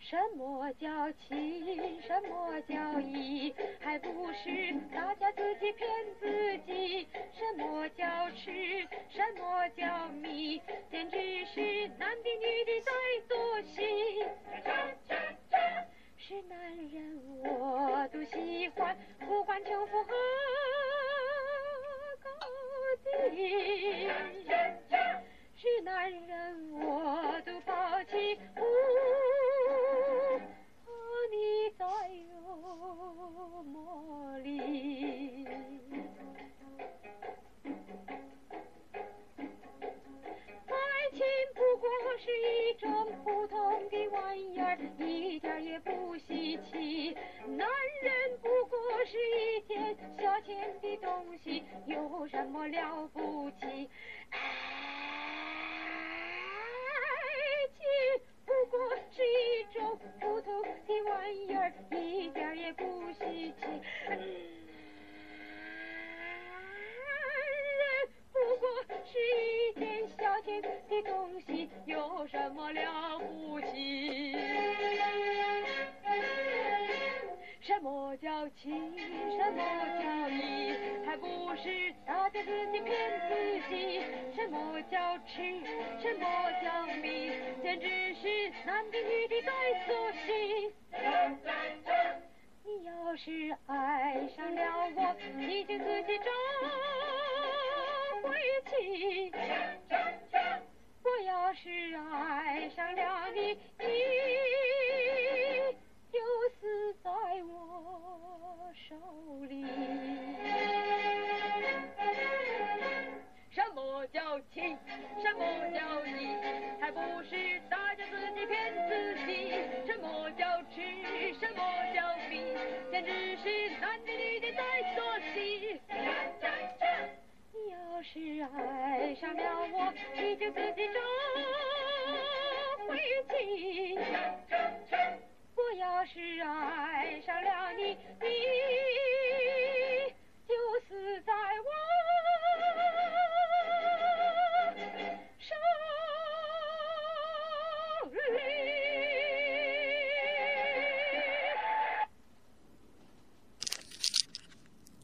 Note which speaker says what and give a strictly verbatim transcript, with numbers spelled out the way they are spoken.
Speaker 1: 什么叫情，什么叫义，还不是大家自己骗自己。什么叫痴，什么叫迷，简直是男的女的在做戏。是男人我都喜欢，不管穷富和高低。是男人我都抛弃，不怕你再有魔力。爱情不过是一种普通的玩意儿，一点也不稀奇。男人不过是一件消遣的东西，有什么了不起？爱情不过是一种普通的玩意儿，一点也不稀奇。不过是一件消遣的东西，有什么了不起？什么叫情，什么叫义，还不是大家自己骗自己。什么叫痴，什么叫迷，简直是男的女的在做戏。你要是爱上了我，你就自己找回去。我要是爱上了你，你就死在我手里。什么叫情，什么叫义，还不是大家自己骗自己。什么叫痴，什么叫迷，简直是男的女的在做戏。你要是爱上了我，你就自己找回去。我要是爱上了你，你